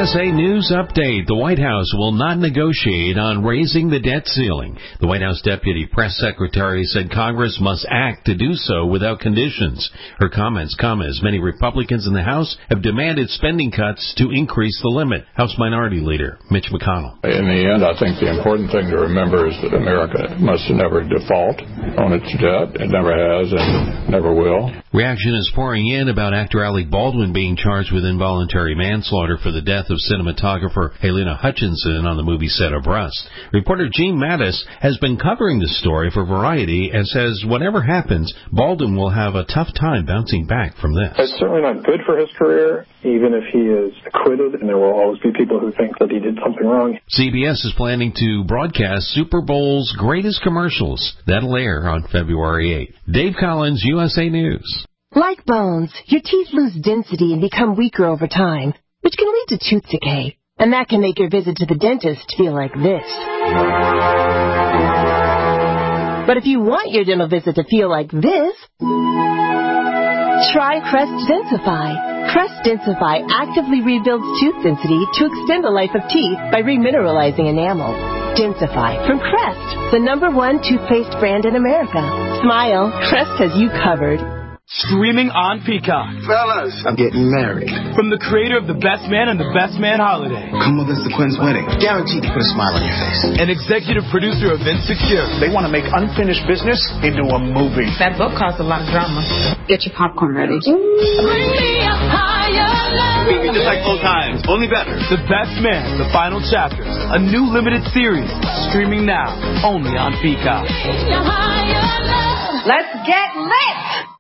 USA News Update. The White House will not negotiate on raising the debt ceiling. The White House Deputy Press Secretary said Congress must act to do so without conditions. Her comments come as many Republicans in the House have demanded spending cuts to increase the limit. House Minority Leader Mitch McConnell. In the end, I think the important thing to remember is that America must never default on its debt. It never has and never will. Reaction is pouring in about actor Alec Baldwin being charged with involuntary manslaughter for the death of cinematographer Helena Hutchinson on the movie set of Rust. Reporter Gene Mattis has been covering the story for Variety and says whatever happens, Baldwin will have a tough time bouncing back from this. It's certainly not good for his career, even if he is acquitted, and there will always be people who think that he did something wrong. CBS is planning to broadcast Super Bowl's greatest commercials. That'll air on February 8th. Dave Collins, USA News. Like bones, your teeth lose density and become weaker over time, which can lead to tooth decay. And that can make your visit to the dentist feel like this. But if you want your dental visit to feel like this, try Crest Densify. Crest Densify actively rebuilds tooth density to extend the life of teeth by remineralizing enamel. Densify from Crest, the #1 toothpaste brand in America. Smile, Crest has you covered. Streaming on Peacock. Fellas, I'm getting married. From the creator of The Best Man and The Best Man Holiday. Come with us to Quinn's wedding. Guaranteed to put a smile on your face. And executive producer of Insecure. They want to make unfinished business into a movie. That book caused a lot of drama. Get your popcorn ready. Bring me a higher level. Just like old times, only better. The Best Man, the final chapters. A new limited series. Streaming now, only on Peacock. Let's get lit!